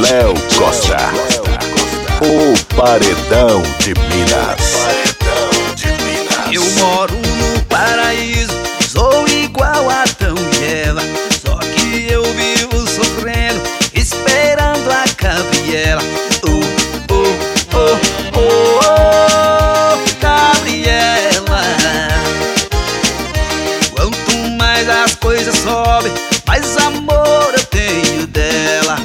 Léo Costa, o Paredão de Minas. Eu moro no paraíso, sou igual a Adão e Eva, só que eu vivo sofrendo, esperando a Gabriela. Gabriela. Quanto mais as coisas sobem, mais amor eu tenho dela.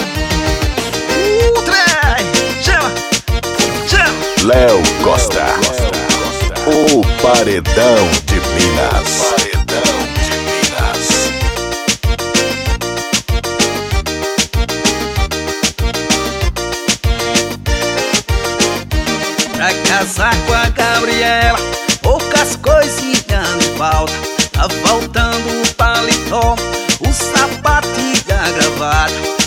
Chama! Léo Costa, o Paredão de Minas. Pra casar com a Gabriela, poucas coisinhas me faltam. Tá faltando o paletó, o sapato e a gravata.